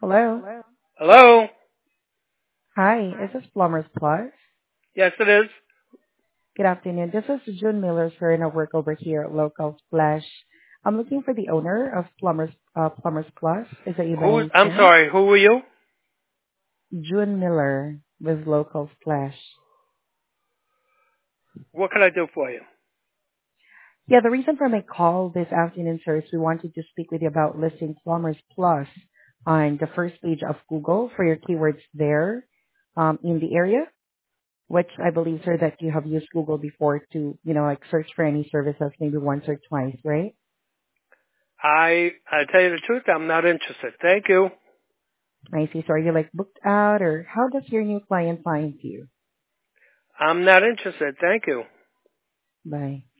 Hello. Hello? Hi, is this Plumbers Plus? Yes, it is. Good afternoon. This is June Miller, sir, and I work over here at Local Splash. I'm looking for the owner of Plumbers Plus. Is that you by any I'm chance? sorry, who were you? June Miller with Local Splash. What can I do for you? Yeah, the reason for my call this afternoon, sir, is we wanted to speak with you about listing Plumbers Plus on the first page of Google for your keywords there in the area, which I believe, sir, that you have used Google before to, like search for any services maybe once or twice, right? I tell you the truth, I'm not interested. Thank you. I see. So are you like booked out or how does your new client find you? I'm not interested. Thank you. Bye.